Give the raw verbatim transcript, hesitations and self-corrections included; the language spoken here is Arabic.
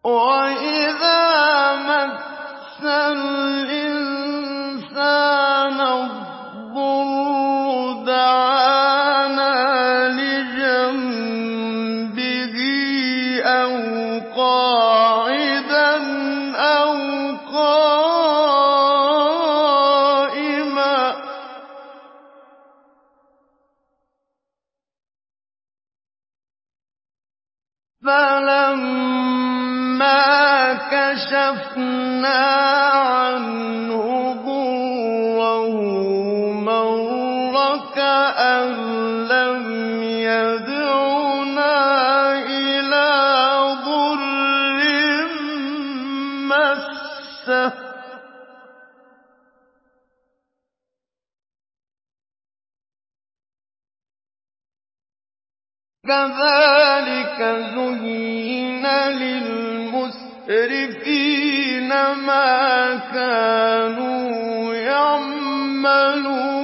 وَإِذَا مَسَّ الْإِنسَانَ الضُّرُّ دَعَانَا لِجَنبِهِ أَوْ قَاعِدًا أَوْ قَائِمًا ۚ فَلَمَّا كَشَفْنَا عَنْهُ ضُرَّهُ مَرَّ كَأَن لَّمْ يَدْعُنَا إِلَىٰ ضُرٍّ مَّسَّهُ ۚ كَذَٰلِكَ زُيِّنَ لِلْمُسْرِفِينَ مَا كَانُوا يَعْمَلُونَ